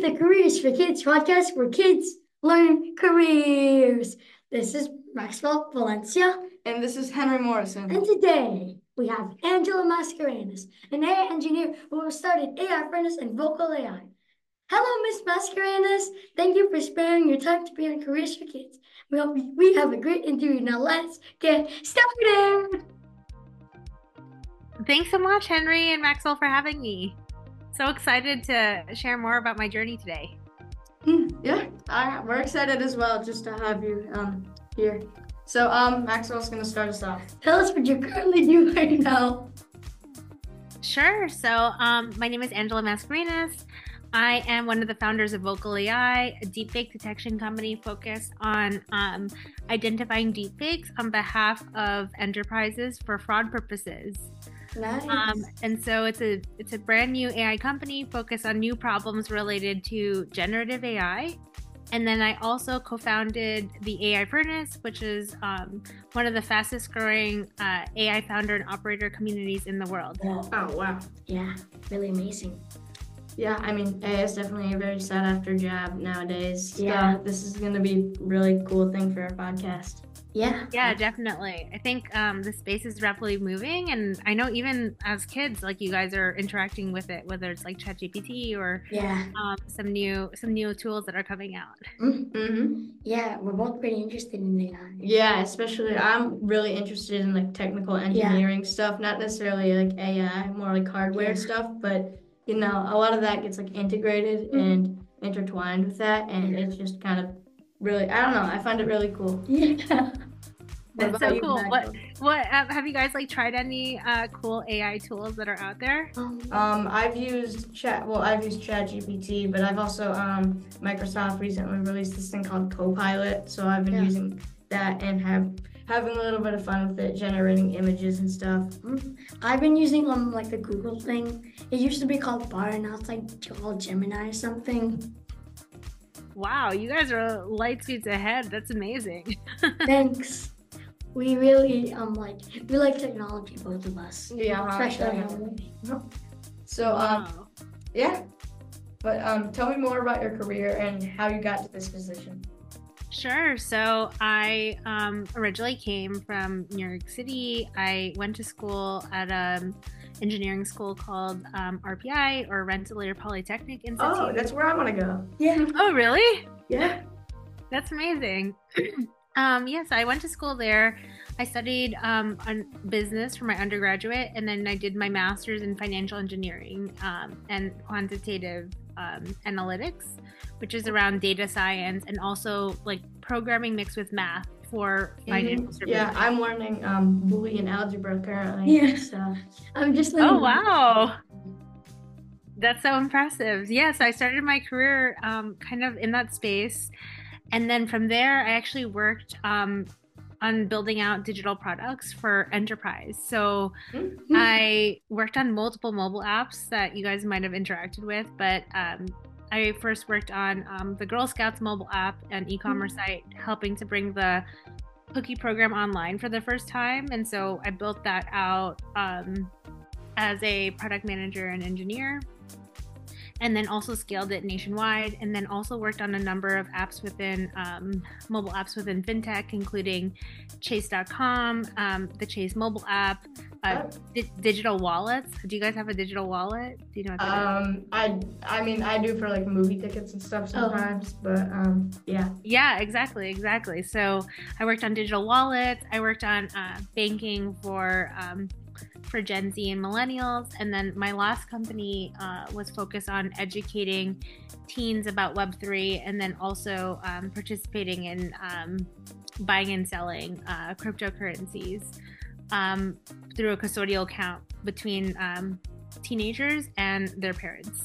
the Careers for Kids podcast where kids learn careers. This is Maxwell Valencia. And this is Henry Morrison. And today we have Angela Mascarenas, an AI engineer who has started AI Furnace and Vocal AI. Hello, Miss Mascarenas. Thank you for sparing your time to be on Careers for Kids. We hope we have a great interview. Now let's get started. Thanks so much, Henry and Maxwell, for having me. So excited to share more about my journey today. Yeah, we're excited as well just to have you here. So Maxwell's going to start us off. Tell us what you're currently doing right now. Sure. So my name is Angela Mascarenas. I am one of the founders of Vocal AI, a deepfake detection company focused on identifying deepfakes on behalf of enterprises for fraud purposes. Nice. And so it's a brand new AI company focused on new problems related to generative AI. And then I also co-founded the AI Furnace, which is one of the fastest growing AI founder and operator communities in the world. Oh, wow. Yeah, really amazing. Yeah, I mean, AI is definitely a very sought after job nowadays. Yeah. So this is going to be a really cool thing for our podcast. Yeah, definitely. I think the space is rapidly moving, and I know even as kids, like you guys are interacting with it, whether it's like ChatGPT or some new tools that are coming out. Mm-hmm. Yeah, we're both pretty interested in AI. Yeah, especially I'm really interested in like technical engineering stuff, not necessarily like AI, more like hardware stuff, but you know, a lot of that gets like integrated and intertwined with that, and it's just kind of really, I don't know, I find it really cool. Yeah. That's so cool. What have you guys like tried any cool AI tools that are out there? I've used ChatGPT, but I've also Microsoft recently released this thing called Copilot, so I've been using that and having a little bit of fun with it, generating images and stuff. I've been using like the Google thing. It used to be called Bard, now it's like called Gemini or something. Wow, you guys are light speeds ahead. That's amazing. Thanks. We really we like technology, both of us. Yeah, especially. So Wow. yeah. But tell me more about your career and how you got to this position. Sure. So I originally came from New York City. I went to school at an engineering school called RPI, or Rensselaer Polytechnic Institute. Oh, that's where I want to go. Yeah. Oh, really? Yeah. That's amazing. Yes, I went to school there. I studied on business for my undergraduate, and then I did my master's in financial engineering and quantitative analytics, which is around data science and also like programming mixed with math for financial services. Yeah, I'm learning Boolean algebra currently. Yeah. So. I'm just Oh, wow. That's so impressive. Yes, I started my career kind of in that space. And then from there, I actually worked on building out digital products for enterprise. So I worked on multiple mobile apps that you guys might have interacted with, but I first worked on the Girl Scouts mobile app and e-commerce site, helping to bring the cookie program online for the first time. And so I built that out as a product manager and engineer, and then also scaled it nationwide, and then also worked on a number of apps within mobile apps within fintech, including Chase.com, the Chase mobile app, digital wallets. Do you guys have a digital wallet? Do you know what that is? I mean, I do for like movie tickets and stuff sometimes, but yeah. Yeah, exactly. So I worked on digital wallets. I worked on banking for Gen Z and millennials. And then my last company was focused on educating teens about Web3, and then also participating in buying and selling cryptocurrencies through a custodial account between teenagers and their parents.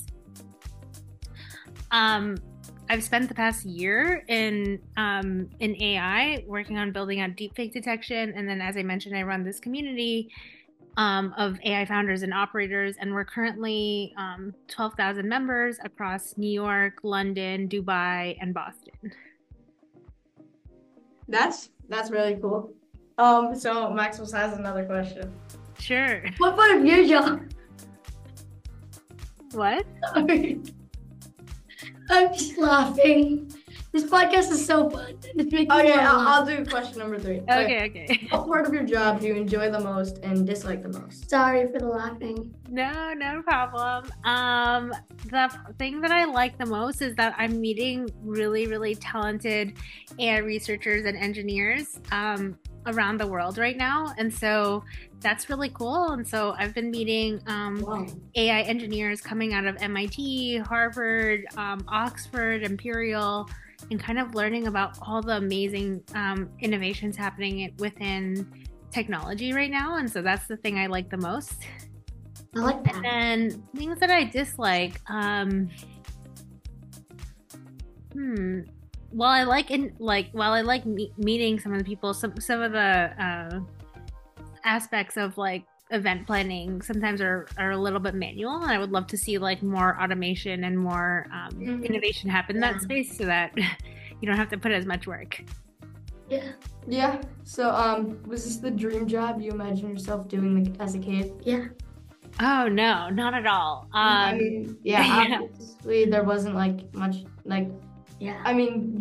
I've spent the past year in AI working on building out deepfake detection. And then, as I mentioned, I run this community of AI founders and operators, and we're currently 12,000 members across New York, London, Dubai, and Boston. That's really cool. So Maxwell has another question. Sure. What part of your job? What? Sorry. I'm just laughing. This podcast is so fun. It's making Okay, me laugh. I'll do question number 3. Okay. What part of your job do you enjoy the most and dislike the most? Sorry for the laughing. No problem. The thing that I like the most is that I'm meeting really, really talented AI researchers and engineers around the world right now. And so that's really cool. And so I've been meeting AI engineers coming out of MIT, Harvard, Oxford, Imperial, and kind of learning about all the amazing innovations happening within technology right now. And so that's the thing I like the most. I like that. And things that I dislike, while I like meeting some of the people, some of the aspects of like event planning sometimes are a little bit manual, and I would love to see like more automation and more innovation happen in that space so that you don't have to put as much work. Yeah. So was this the dream job you imagined yourself doing as a kid? Yeah. Oh no, not at all. Obviously there wasn't like much like. Yeah. I mean,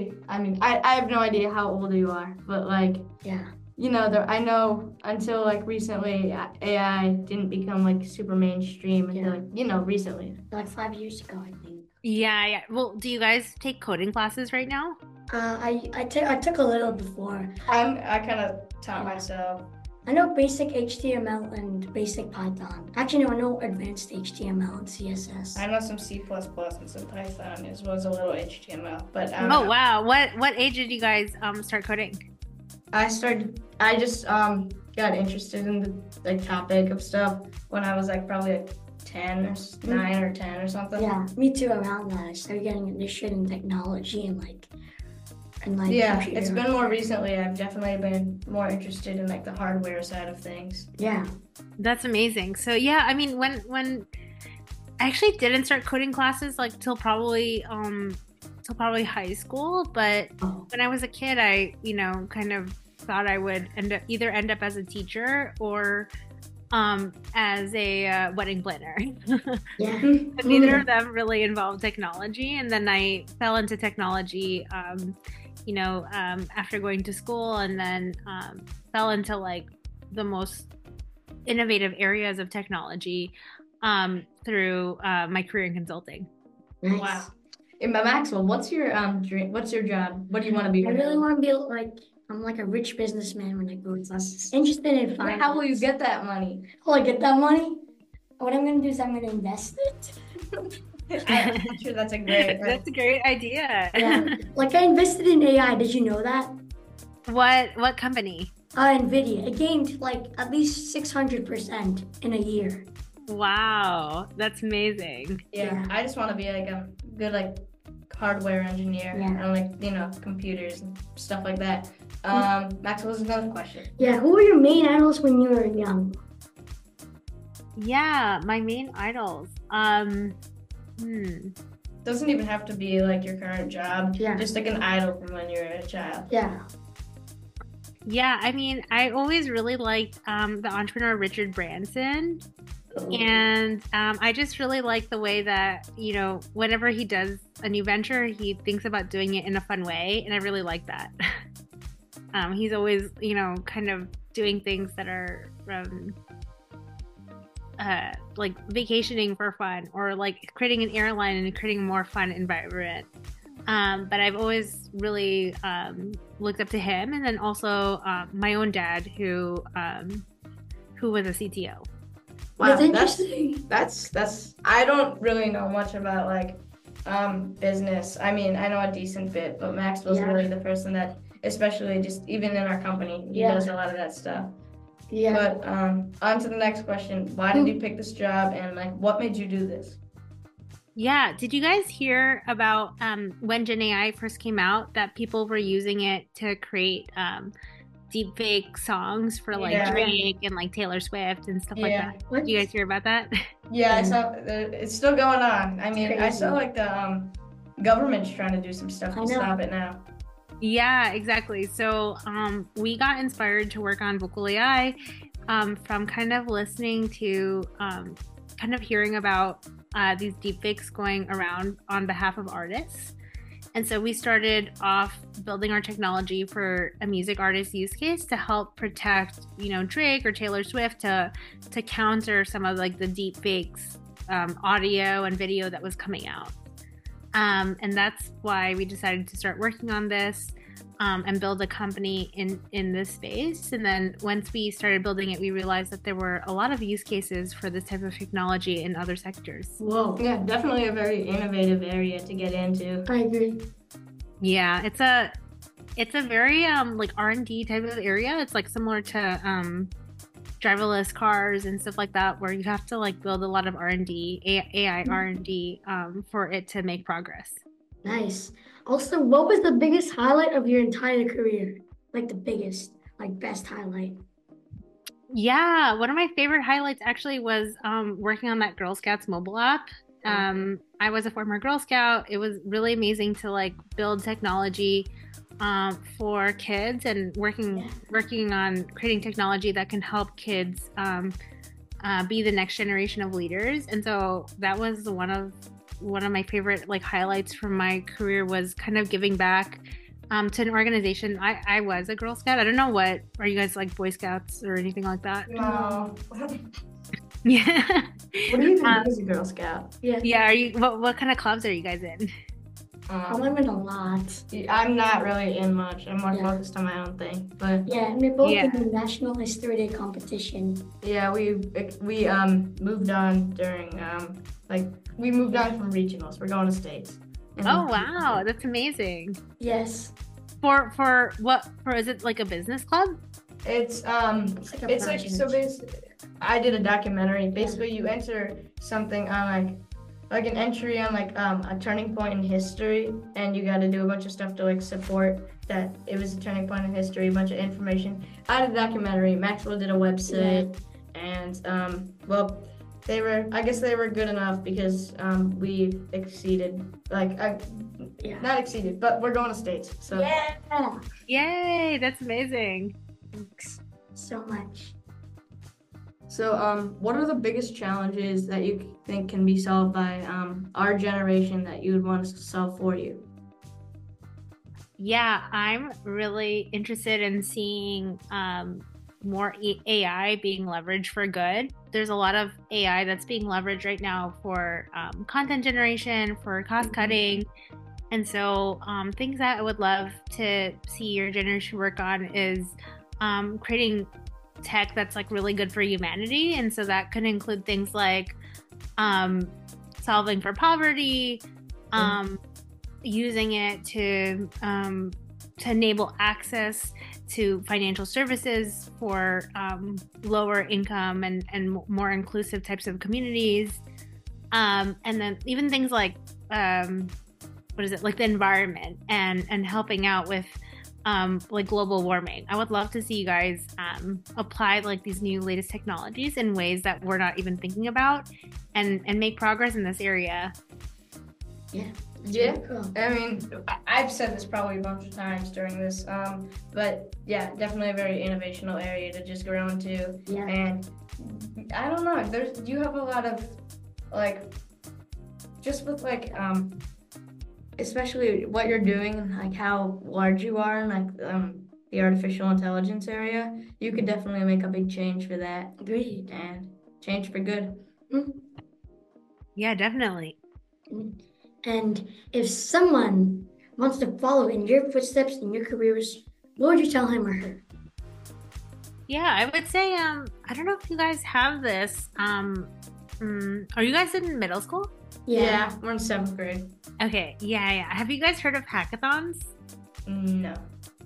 I have no idea how old you are, but like. Yeah. You know, I know until like recently, AI didn't become like super mainstream until like, recently. Like 5 years ago, I think. Yeah. Well, do you guys take coding classes right now? I took a little before. I kind of taught myself. I know basic HTML and basic Python. Actually, no, I know advanced HTML and CSS. I know some C++ and some Python as well as a little HTML. But wow! What age did you guys start coding? I just got interested in the like topic of stuff when I was like probably like 10 or 9 or 10 or something. Yeah, me too. Around that, I started getting interested in technology and yeah, computer. It's been more recently. I've definitely been more interested in like the hardware side of things. Yeah, that's amazing. So yeah, I mean, when I actually didn't start coding classes like till probably high school, but when I was a kid, I kind of thought I would end up as a teacher or as a wedding planner. Yeah. But neither of them really involved technology, and then I fell into technology after going to school, and then fell into like the most innovative areas of technology through my career in consulting. Nice. Wow. Maxwell, what's your dream? What's your job? What do you want to be? I really want to be I'm like a rich businessman when I go to class. Interested in finance. How will you get that money? How will I get that money? What I'm gonna do is I'm gonna invest it. I'm sure that's a great idea. Yeah. Like I invested in AI. Did you know that? What company? NVIDIA. It gained like at least 600% in a year. Wow, that's amazing. Yeah. I just want to be like a good like hardware engineer and like computers and stuff like that. Maxwell's another question. Yeah, who were your main idols when you were young? Yeah, my main idols. Doesn't even have to be like your current job. Yeah. Just like an idol from when you were a child. Yeah. Yeah, I mean, I always really liked the entrepreneur Richard Branson. And I just really like the way that, whenever he does a new venture, he thinks about doing it in a fun way. And I really like that. He's always, kind of doing things that are like vacationing for fun, or like creating an airline and creating a more fun environment. But I've always really looked up to him. And then also my own dad, who was a CTO. Wow, that's interesting. That's I don't really know much about like business. I mean, I know a decent bit, but Maxwell's really the person that, especially just even in our company, he does a lot of that stuff. Yeah. But on to the next question. Why did you pick this job, and like what made you do this? Yeah, did you guys hear about when Gen AI first came out, that people were using it to create deepfake songs for like Drake and like Taylor Swift and stuff like that? Did you guys hear about that? Yeah, I saw it's still going on. I mean, I saw like the government's trying to do some stuff to stop it now. Yeah, exactly. So we got inspired to work on Vocal AI from kind of listening to kind of hearing about these deepfakes going around on behalf of artists. And so we started off building our technology for a music artist use case to help protect, Drake or Taylor Swift to counter some of like the deepfakes audio and video that was coming out. And that's why we decided to start working on this and build a company in this space. And then once we started building it, we realized that there were a lot of use cases for this type of technology in other sectors. Whoa, yeah, definitely a very innovative area to get into. I agree. Yeah, it's a very like R&D type of area. It's like similar to driverless cars and stuff like that, where you have to like build a lot of R&D, AI R&D for it to make progress. Nice. Also, what was the biggest highlight of your entire career? Like the biggest, like best highlight? Yeah, one of my favorite highlights actually was working on that Girl Scouts mobile app. I was a former Girl Scout. It was really amazing to like build technology for kids and working on creating technology that can help kids be the next generation of leaders. And so that was one of my favorite like highlights from my career, was kind of giving back to an organization. I was a Girl Scout. I don't know, what are you guys, like Boy Scouts or anything like that? No. Yeah. What do you think as a Girl Scout? Yeah. Are you? What kind of clubs are you guys in? I'm in a lot. I'm not really in much. I'm more focused on my own thing. But yeah, and we're both in the National History Day competition. Yeah, we moved on during we moved on from regionals. We're going to states. Oh wow, that's amazing. Yes. For what? For, is it like a business club? It's basically, I did a documentary. Basically, you enter something on like an entry on a turning point in history, and you got to do a bunch of stuff to like support that it was a turning point in history. A bunch of information. I did a documentary. Maxwell did a website, and I guess they were good enough because we exceeded. Not exceeded, but we're going to states. So yeah. Yay! That's amazing. Thanks so much. So, what are the biggest challenges that you think can be solved by our generation that you would want us to solve for you? Yeah, I'm really interested in seeing more AI being leveraged for good. There's a lot of AI that's being leveraged right now for content generation, for cost cutting. And so things that I would love to see your generation work on is creating tech that's like really good for humanity. And so that could include things like solving for poverty, using it to enable access to financial services for lower income and more inclusive types of communities. And then even things like like the environment and helping out with like global warming. I would love to see you guys apply like these new latest technologies in ways that we're not even thinking about and make progress in this area. Yeah, cool. I mean, I've said this probably a bunch of times during this, but yeah, definitely a very innovational area to just grow into. Yeah. And I don't know, you have a lot of just with especially what you're doing and like how large you are in the artificial intelligence area, you could definitely make a big change for that. Agreed. And change for good. Mm-hmm. Yeah, definitely. And if someone wants to follow in your footsteps in your careers, what would you tell him or her? Yeah, I would say, I don't know if you guys have this. Are you guys in middle school? Yeah, we're in 7th grade. Okay, yeah. Have you guys heard of hackathons? No.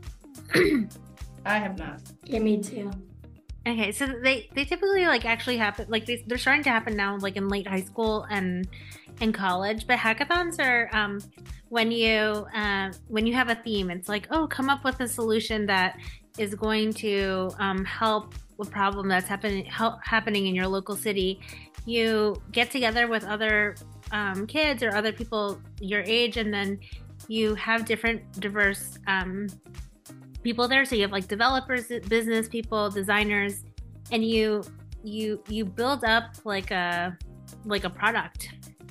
I have not. Yeah, me too. Okay, so they typically actually happen, they're starting to happen now in late high school and in college, but hackathons are when you have a theme. It's like, oh, come up with a solution that is going to help a problem that's happening in your local city. You get together with other kids or other people your age, and then you have diverse people there. So you have developers, business people, designers, and you build up like a product.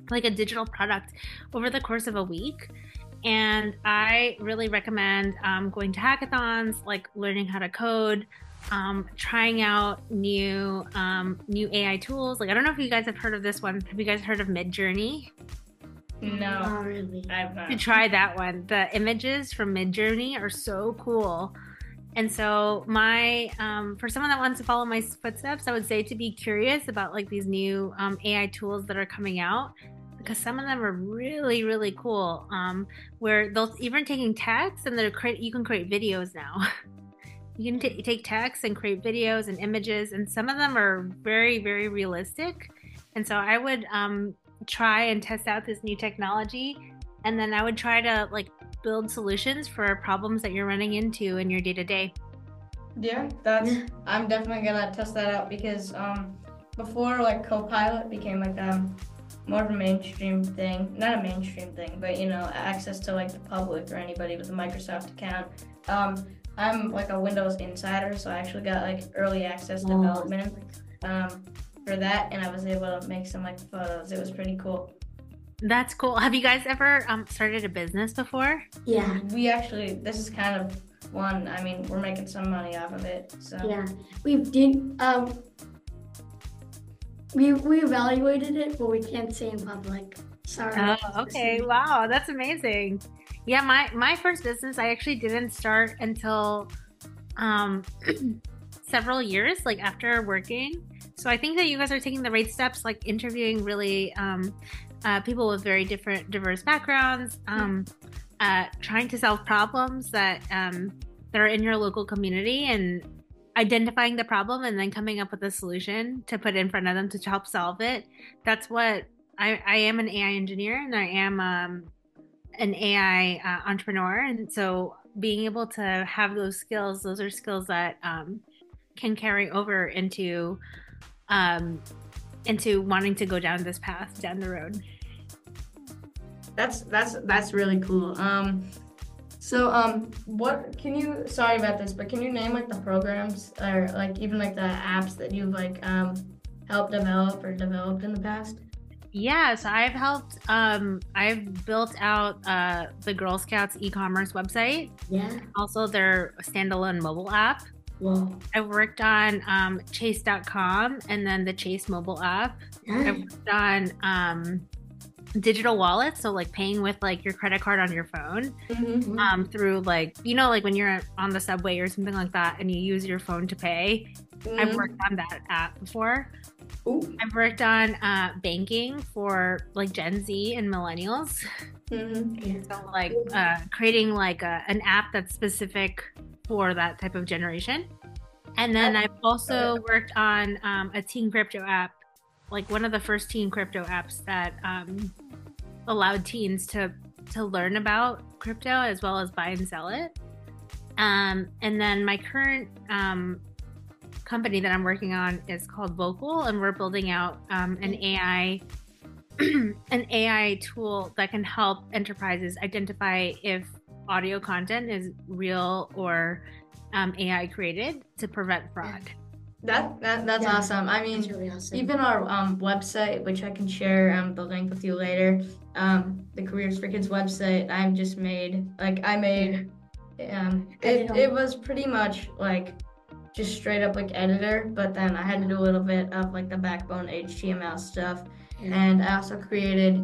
like a digital product over the course of a week. And I really recommend going to hackathons, like learning how to code, trying out new AI tools. Like, I don't know if you guys have heard of this one. Have you guys heard of Midjourney? No, Not really. I've not. To try that one. The images from Midjourney are so cool. And so for someone that wants to follow my footsteps, I would say to be curious about like these new AI tools that are coming out, because some of them are really, really cool. Where they'll even taking text and you can create videos now. You can take text and create videos and images, and some of them are very, very realistic. And so I would try and test out this new technology, and then I would try to like build solutions for problems that you're running into in your day-to-day. Yeah, I'm definitely gonna test that out, because before like Copilot became like more of a mainstream thing, not a mainstream thing, but access to like the public or anybody with a Microsoft account. I'm like a Windows insider, so I actually got like early access development for that, and I was able to make some like photos. It was pretty cool. That's cool. Have you guys ever started a business before? Yeah. This is kind of one. I mean, we're making some money off of it. So Yeah, we evaluated it, but we can't say in public. Sorry. Oh, okay. Wow, that's amazing. Yeah, my first business I actually didn't start until several years like after working. So I think that you guys are taking the right steps, like interviewing really people with very diverse backgrounds, trying to solve problems that are in your local community, and identifying the problem and then coming up with a solution to put in front of them to help solve it. That's what I am, an AI engineer, and I am an AI entrepreneur. And so being able to have those skills are skills that can carry over into wanting to go down this path down the road. That's really cool. What can you? Sorry about this, but can you name like the programs or like even like the apps that you've like helped develop or developed in the past? Yeah, so I've built out the Girl Scouts e-commerce website. Yeah. Also their standalone mobile app. Whoa. I've worked on Chase.com and then the Chase mobile app. Nice. I've worked on digital wallets, so like paying with like your credit card on your phone, through like like when you're on the subway or something like that and you use your phone to pay. I've worked on that app before. Ooh. I've worked on banking for like Gen Z and millennials. So like creating like an app that's specific for that type of generation. And then I've also worked on a teen crypto app, like one of the first teen crypto apps that allowed teens to learn about crypto as well as buy and sell it. And then my current company that I'm working on is called Vocal, and we're building out an AI tool that can help enterprises identify if audio content is real or AI created to prevent fraud. That's awesome. I mean, Really awesome. even our website, which I can share the link with you later, the Careers for Kids website, it was pretty much like just straight up like editor, but then I had to do a little bit of like the backbone HTML stuff. And I also created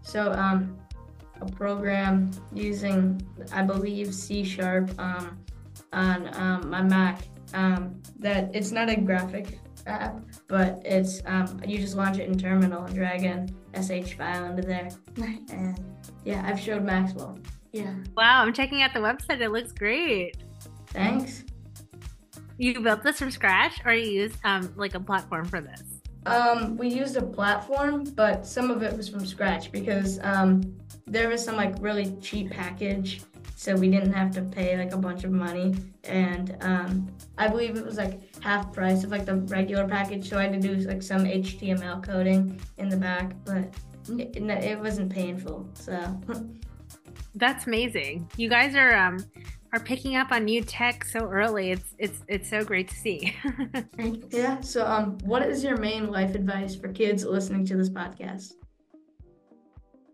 a program using, I believe, C# on my Mac. That it's not a graphic app, but it's you just launch it in Terminal and drag an SH file into there. Nice. And yeah, I've showed Maxwell. Yeah. Wow, I'm checking out the website. It looks great. Thanks. You built this from scratch, or you used like a platform for this? We used a platform, but some of it was from scratch because there was some like really cheap package, so we didn't have to pay like a bunch of money, and I believe it was like half price of like the regular package, so I had to do like some HTML coding in the back, but it wasn't painful, so. That's amazing. You guys are picking up on new tech so early. It's so great to see. Yeah. So what is your main life advice for kids listening to this podcast?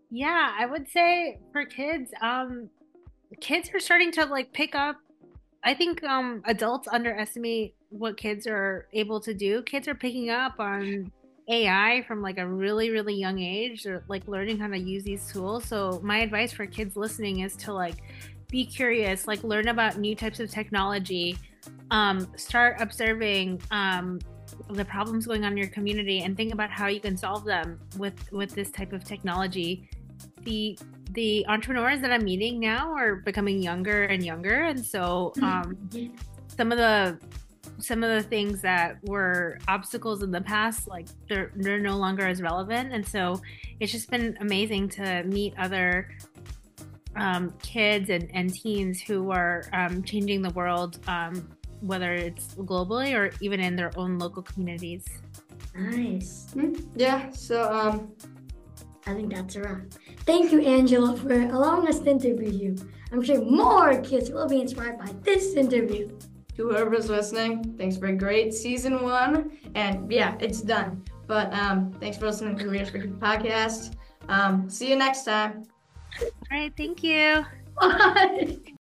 Yeah, I would say for kids, kids are starting to like pick up. I think adults underestimate what kids are able to do. Kids are picking up on AI from like a really, really young age. They're like learning how to use these tools. So my advice for kids listening is to like be curious, like learn about new types of technology, start observing the problems going on in your community and think about how you can solve them with this type of technology. The entrepreneurs that I'm meeting now are becoming younger and younger, and so some of the some of the things that were obstacles in the past, like they're no longer as relevant, and so it's just been amazing to meet other kids and teens who are changing the world, whether it's globally or even in their own local communities. Nice. Yeah, so I think that's a wrap. Thank you, Angela, for allowing us to interview you. I'm sure more kids will be inspired by this interview. to whoever's listening, thanks for a great season 1. And yeah, it's done. But thanks for listening to the Careers for Kids podcast. See you next time. All right, thank you. Bye.